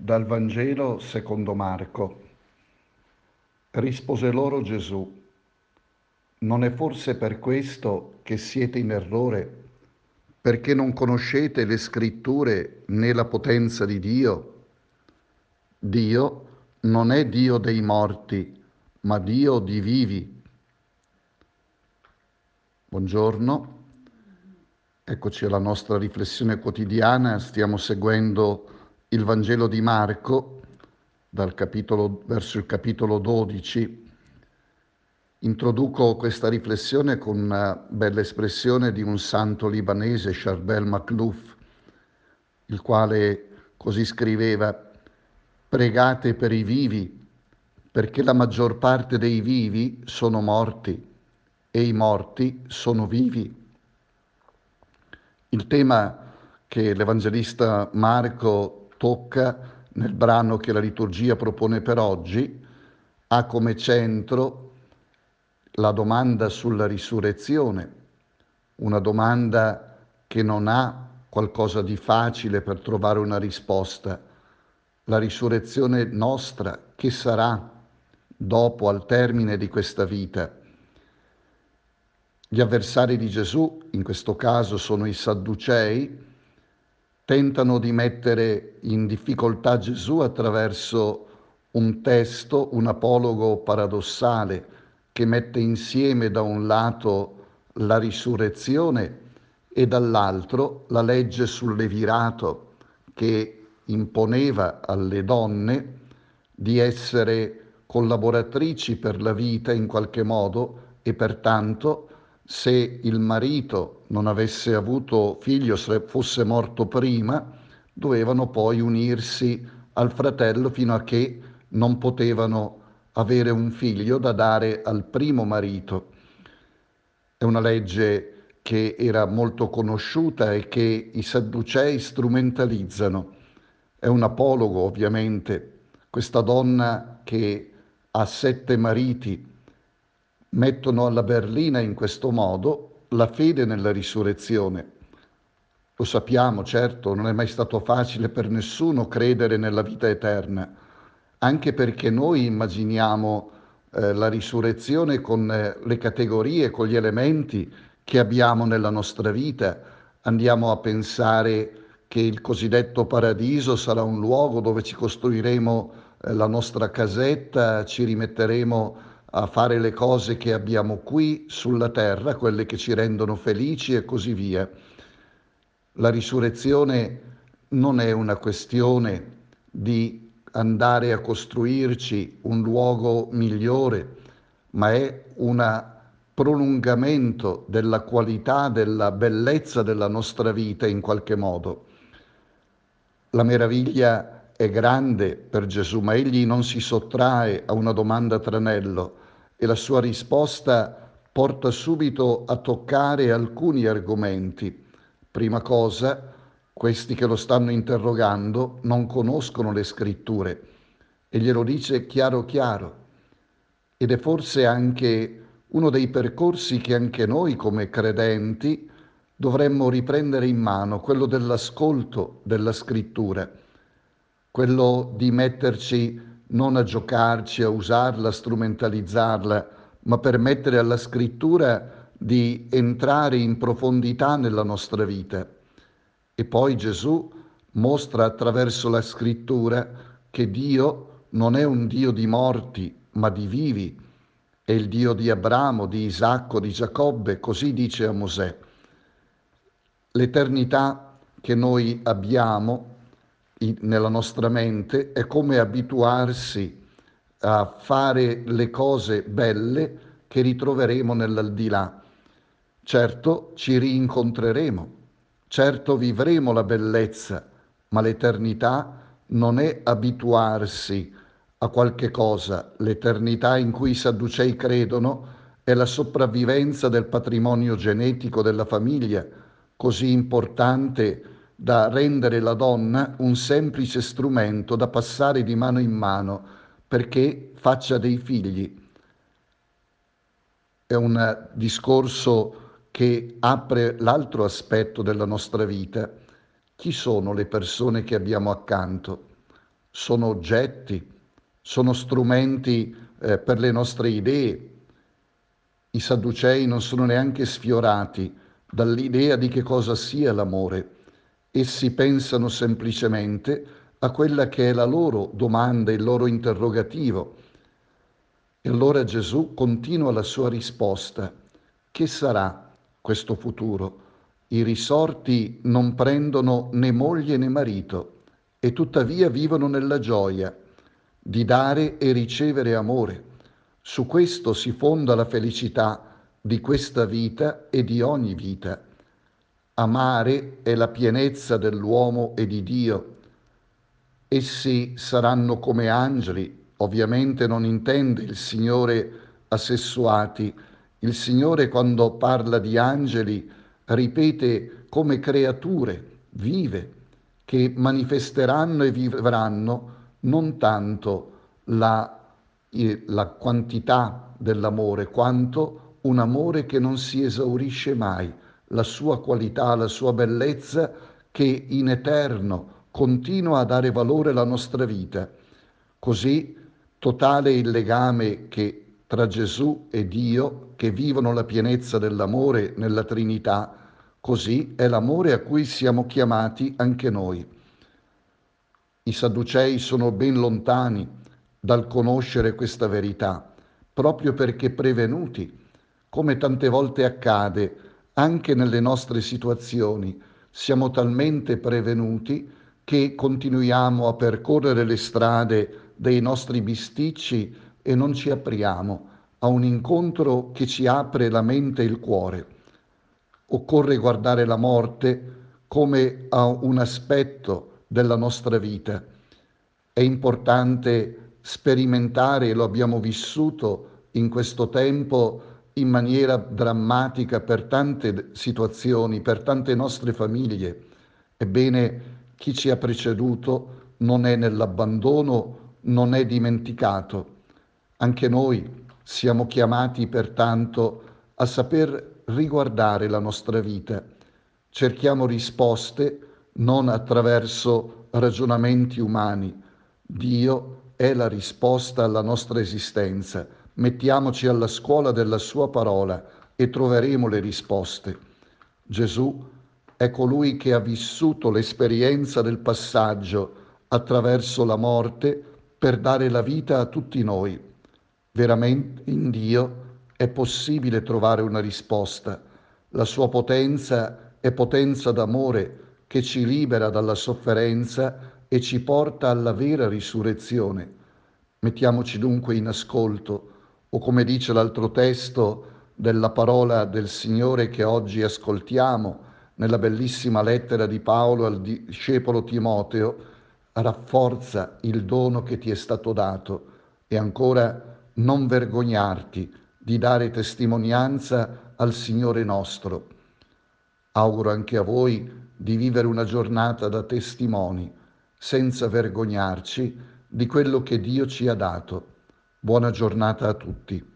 Dal Vangelo secondo Marco. Rispose loro Gesù: non è forse per questo che siete in errore, perché non conoscete le scritture né la potenza di Dio? Dio non è Dio dei morti, ma Dio di vivi. Buongiorno, eccoci alla nostra riflessione quotidiana. Stiamo seguendo il Vangelo di Marco verso il capitolo 12. Introduco questa riflessione con una bella espressione di un santo libanese, Charbel Makhlouf, il quale così scriveva: pregate per i vivi, perché la maggior parte dei vivi sono morti e i morti sono vivi. Il tema che l'Evangelista Marco tocca nel brano che la liturgia propone per oggi ha come centro la domanda sulla risurrezione, una domanda che non ha qualcosa di facile per trovare una risposta. La risurrezione nostra, che sarà dopo, al termine di questa vita? Gli avversari di Gesù, in questo caso sono i Sadducei, tentano di mettere in difficoltà Gesù attraverso un testo, un apologo paradossale che mette insieme da un lato la risurrezione e dall'altro la legge sul levirato, che imponeva alle donne di essere collaboratrici per la vita in qualche modo, e pertanto se il marito non avesse avuto figlio, se fosse morto prima, dovevano poi unirsi al fratello fino a che non potevano avere un figlio da dare al primo marito. È una legge che era molto conosciuta e che i Sadducei strumentalizzano. È un apologo, ovviamente. Questa donna che ha 7 mariti mettono alla berlina in questo modo la fede nella risurrezione. Lo sappiamo, certo, non è mai stato facile per nessuno credere nella vita eterna, anche perché noi immaginiamo la risurrezione con le categorie, con gli elementi che abbiamo nella nostra vita. Andiamo a pensare che il cosiddetto paradiso sarà un luogo dove ci costruiremo la nostra casetta, ci rimetteremo a fare le cose che abbiamo qui sulla terra, quelle che ci rendono felici e così via. La risurrezione non è una questione di andare a costruirci un luogo migliore, ma è un prolungamento della qualità, della bellezza della nostra vita in qualche modo. La meraviglia è grande per Gesù, ma egli non si sottrae a una domanda a tranello e la sua risposta porta subito a toccare alcuni argomenti. Prima cosa, questi che lo stanno interrogando non conoscono le scritture e glielo dice chiaro chiaro. Ed è forse anche uno dei percorsi che anche noi come credenti dovremmo riprendere in mano, quello dell'ascolto della scrittura, quello di metterci non a giocarci, a usarla, a strumentalizzarla, ma permettere alla scrittura di entrare in profondità nella nostra vita. E poi Gesù mostra attraverso la scrittura che Dio non è un Dio di morti, ma di vivi. È il Dio di Abramo, di Isacco, di Giacobbe, così dice a Mosè. L'eternità che noi abbiamo nella nostra mente è come abituarsi a fare le cose belle che ritroveremo nell'aldilà. Certo ci rincontreremo, certo vivremo la bellezza, ma l'eternità non è abituarsi a qualche cosa. L'eternità in cui i Sadducei credono è la sopravvivenza del patrimonio genetico della famiglia, così importante da rendere la donna un semplice strumento da passare di mano in mano perché faccia dei figli. È un discorso che apre l'altro aspetto della nostra vita. Chi sono le persone che abbiamo accanto? sono oggetti, sono strumenti per le nostre idee. I Sadducei non sono neanche sfiorati dall'idea di che cosa sia l'amore. Essi pensano semplicemente a quella che è la loro domanda, il loro interrogativo. E allora Gesù continua la sua risposta. Che sarà questo futuro? I risorti non prendono né moglie né marito e tuttavia vivono nella gioia di dare e ricevere amore. Su questo si fonda la felicità di questa vita e di ogni vita. Amare è la pienezza dell'uomo e di Dio. Essi saranno come angeli, ovviamente non intende il Signore assessuati. Il Signore quando parla di angeli ripete come creature vive che manifesteranno e vivranno non tanto la quantità dell'amore quanto un amore che non si esaurisce mai, la sua qualità, la sua bellezza che in eterno continua a dare valore alla nostra vita. Così totale il legame che tra Gesù e Dio, che vivono la pienezza dell'amore nella Trinità, così è l'amore a cui siamo chiamati anche noi. I Sadducei sono ben lontani dal conoscere questa verità, proprio perché prevenuti, come tante volte accade anche nelle nostre situazioni, siamo talmente prevenuti che continuiamo a percorrere le strade dei nostri bisticci e non ci apriamo a un incontro che ci apre la mente e il cuore. Occorre guardare la morte come a un aspetto della nostra vita. È importante sperimentare, e lo abbiamo vissuto in questo tempo in maniera drammatica per tante situazioni, per tante nostre famiglie. Ebbene, chi ci ha preceduto non è nell'abbandono, non è dimenticato. Anche noi siamo chiamati pertanto a saper riguardare la nostra vita. Cerchiamo risposte non attraverso ragionamenti umani. Dio è la risposta alla nostra esistenza. Mettiamoci alla scuola della sua parola e troveremo le risposte. Gesù è colui che ha vissuto l'esperienza del passaggio attraverso la morte per dare la vita a tutti noi. Veramente in Dio è possibile trovare una risposta. La sua potenza è potenza d'amore che ci libera dalla sofferenza e ci porta alla vera risurrezione. Mettiamoci dunque in ascolto, o come dice l'altro testo della parola del Signore che oggi ascoltiamo, nella bellissima lettera di Paolo al discepolo Timoteo, rafforza il dono che ti è stato dato e ancora non vergognarti di dare testimonianza al Signore nostro. Auguro anche a voi di vivere una giornata da testimoni, senza vergognarci di quello che Dio ci ha dato. Buona giornata a tutti.